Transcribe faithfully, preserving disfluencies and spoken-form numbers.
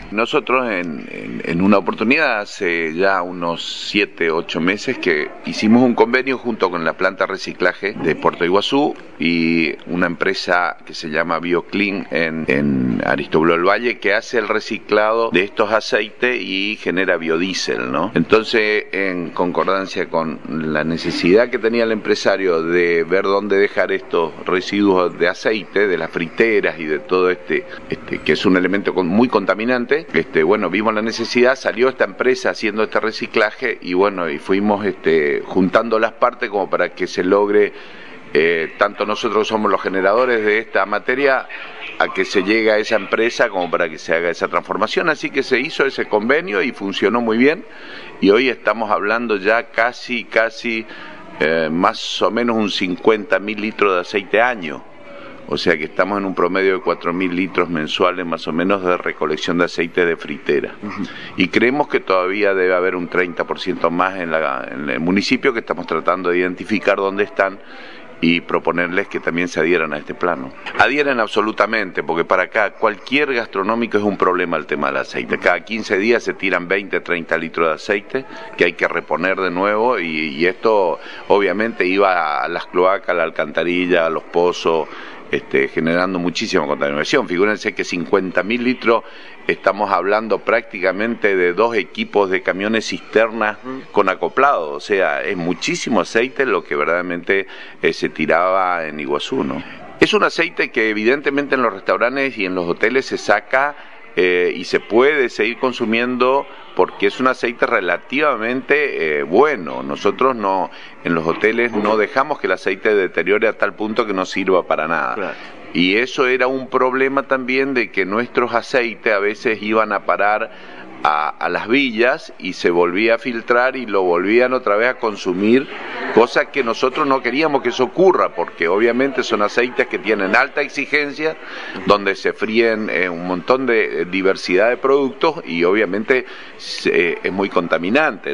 Nosotros en, en, en una oportunidad hace ya unos siete, ocho meses que hicimos un convenio junto con la planta de reciclaje de Puerto Iguazú y una empresa que se llama BioClean en, en Aristóbulo del Valle, que hace el reciclado de estos aceites y genera biodiesel, ¿no? Entonces, en concordancia con la necesidad que tenía el empresario de ver dónde dejar estos residuos de aceite, de las friteras y de todo este, este que es un elemento muy contaminante, este, bueno, vimos la necesidad, salió esta empresa haciendo este reciclaje y bueno, y fuimos este, juntando las partes como para que se logre, eh, tanto nosotros somos los generadores de esta materia, a que se llegue a esa empresa como para que se haga esa transformación, así que se hizo ese convenio y funcionó muy bien y hoy estamos hablando ya casi, casi eh, más o menos un cincuenta mil litros de aceite año. O sea que estamos en un promedio de cuatro mil litros mensuales más o menos de recolección de aceite de fritera. Uh-huh. Y creemos que todavía debe haber un treinta por ciento más en, la, en el municipio, que estamos tratando de identificar dónde están y proponerles que también se adhieran a este plano. Adhieren absolutamente, porque para acá cualquier gastronómico es un problema el tema del aceite. Cada quince días se tiran veinte, treinta litros de aceite que hay que reponer de nuevo y, y esto obviamente iba a las cloacas, a la alcantarilla, a los pozos, Este, generando muchísima contaminación. Figúrense que cincuenta mil litros, estamos hablando prácticamente de dos equipos de camiones cisternas con acoplado, o sea, es muchísimo aceite lo que verdaderamente eh, se tiraba en Iguazú, ¿no? Es un aceite que evidentemente en los restaurantes y en los hoteles se saca eh, y se puede seguir consumiendo porque es un aceite relativamente eh, bueno. Nosotros no, en los hoteles no dejamos que el aceite deteriore a tal punto que no sirva para nada. Claro. Y eso era un problema también de que nuestros aceites a veces iban a parar a, a las villas y se volvía a filtrar y lo volvían otra vez a consumir, cosa que nosotros no queríamos que eso ocurra, porque obviamente son aceites que tienen alta exigencia, donde se fríen eh, un montón de diversidad de productos y obviamente eh, es muy contaminante.